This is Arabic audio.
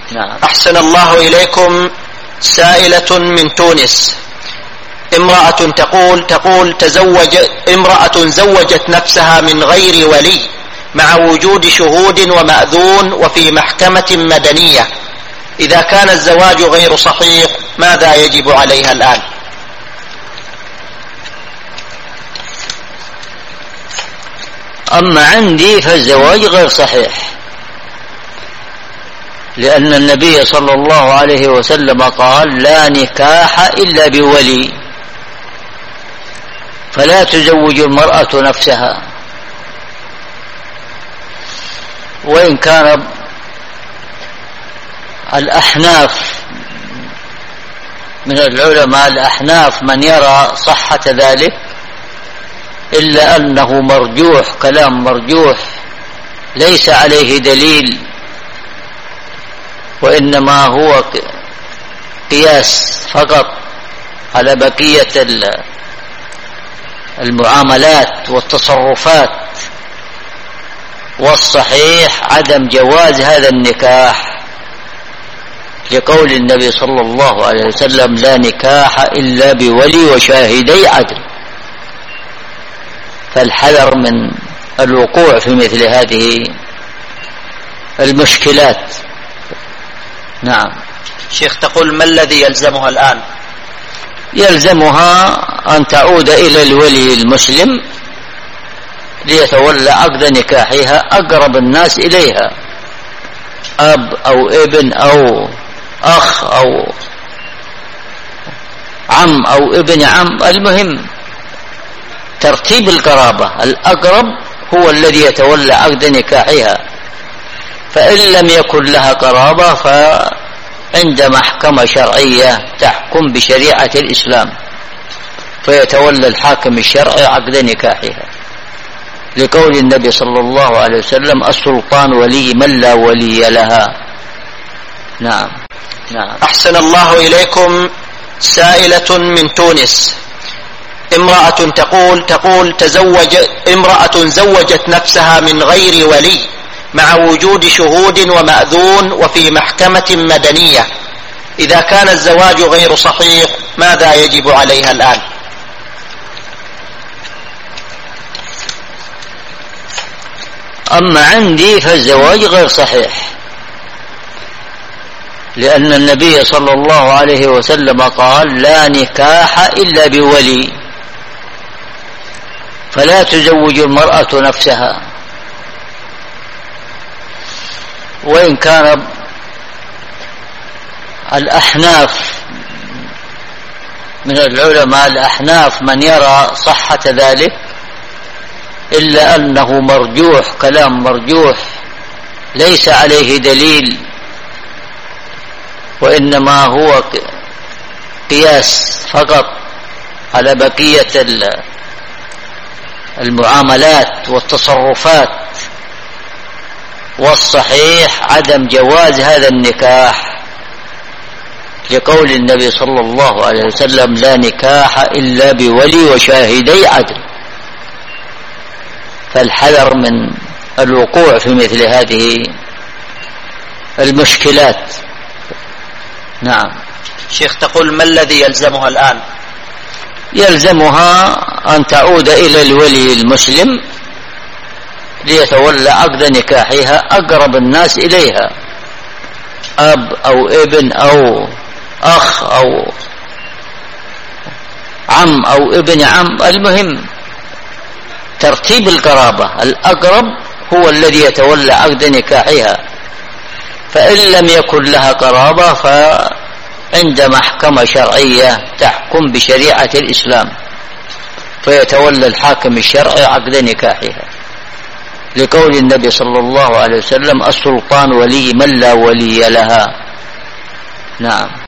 نعم. أحسن الله إليكم. سائلة من تونس: امرأة تقول امرأة زوجت نفسها من غير ولي مع وجود شهود ومأذون وفي محكمة مدنية. إذا كان الزواج غير صحيح ماذا يجب عليها الآن؟ أما عندي فالزواج غير صحيح، لأن النبي صلى الله عليه وسلم قال: لا نكاح إلا بولي، فلا تزوج المرأة نفسها. وإن كان الأحناف من العلماء الأحناف من يرى صحة ذلك، إلا أنه مرجوح، كلام مرجوح ليس عليه دليل، وإنما هو قياس فقط على بقية المعاملات والتصرفات. والصحيح عدم جواز هذا النكاح، لقول النبي صلى الله عليه وسلم: لا نكاح إلا بولي وشاهدي عدل. فالحذر من الوقوع في مثل هذه المشكلات. نعم. شيخ، تقول: ما الذي يلزمها الآن؟ يلزمها أن تعود إلى الولي المسلم ليتولى عقد نكاحها أقرب الناس إليها، أب أو ابن أو أخ أو عم أو ابن عم. المهم ترتيب القرابة، الأقرب هو الذي يتولى عقد نكاحها. فإن لم يكن لها قرابة فعند محكمة شرعية تحكم بشريعة الإسلام، فيتولى الحاكم الشرعي عقد نكاحها، لقول النبي صلى الله عليه وسلم: السلطان ولي من لا ولي لها. نعم. نعم. أحسن الله إليكم. سائلة من تونس: امرأة تقول امرأة زوجت نفسها من غير ولي مع وجود شهود ومأذون وفي محكمة مدنية. إذا كان الزواج غير صحيح ماذا يجب عليها الآن؟ أما عندي فالزواج غير صحيح، لأن النبي صلى الله عليه وسلم قال: لا نكاح إلا بولي، فلا تزوج المرأة نفسها. وإن كان الأحناف من العلماء الأحناف من يرى صحة ذلك، إلا أنه مرجوح، كلام مرجوح ليس عليه دليل، وإنما هو قياس فقط على بقية المعاملات والتصرفات. والصحيح عدم جواز هذا النكاح، لقول النبي صلى الله عليه وسلم: لا نكاح إلا بولي وشاهدي عدل. فالحذر من الوقوع في مثل هذه المشكلات. نعم. شيخ، تقول: ما الذي يلزمها الآن؟ يلزمها أن تعود إلى الولي المسلم ليتولى عقد نكاحها أقرب الناس إليها، أب أو ابن أو أخ أو عم أو ابن عم. المهم ترتيب القرابة، الأقرب هو الذي يتولى عقد نكاحها. فإن لم يكن لها قرابة فعند محكمة شرعية تحكم بشريعة الإسلام، فيتولى الحاكم الشرعي عقد نكاحها، لقول النبي صلى الله عليه وسلم: السلطان ولي من لا ولي لها. نعم.